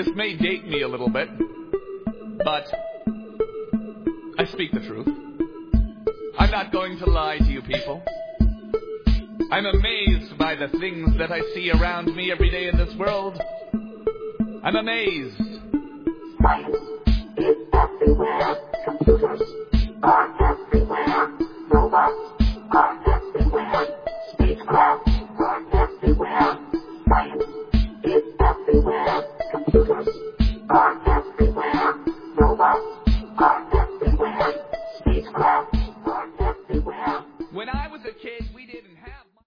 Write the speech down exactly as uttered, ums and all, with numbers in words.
This may date me a little bit, but I speak the truth. I'm not going to lie to you people. I'm amazed by the things that I see around me every day in this world. I'm amazed. Science is everywhere. Computers are everywhere. Robots are everywhere. Spacecraft are everywhere. Science is everywhere. Computers